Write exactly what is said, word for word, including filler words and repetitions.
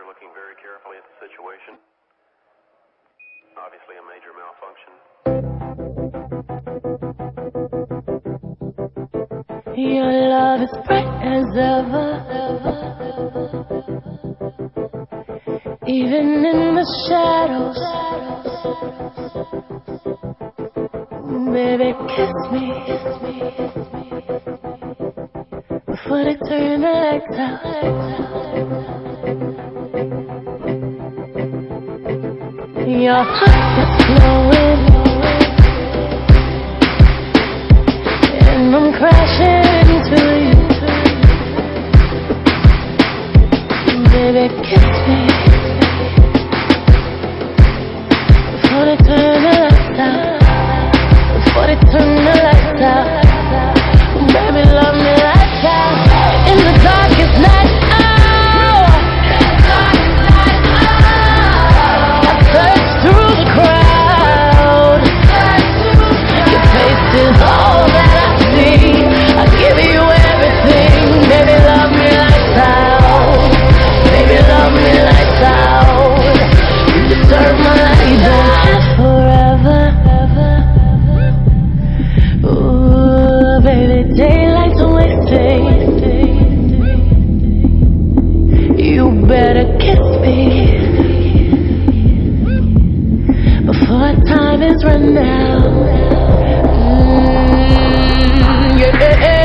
looking very carefully at the situation. Obviously a major malfunction. Your love is bright as ever, even in the shadows. Baby, kiss me before they turn the lights out. Your heart is glowing, and I'm crashing into you. Baby, kiss me before they turn the lights out. Before they turn the lights out. Baby, love me like that. In the darkest night, oh, I search through the crowd. Your face is all that I see. I give you everything. Baby, love me lights out. Baby, love me lights out. You deserve my life. You don't have forever. Ooh, baby, daylight's wasting. You better kiss me before time is run out. Mm, yeah.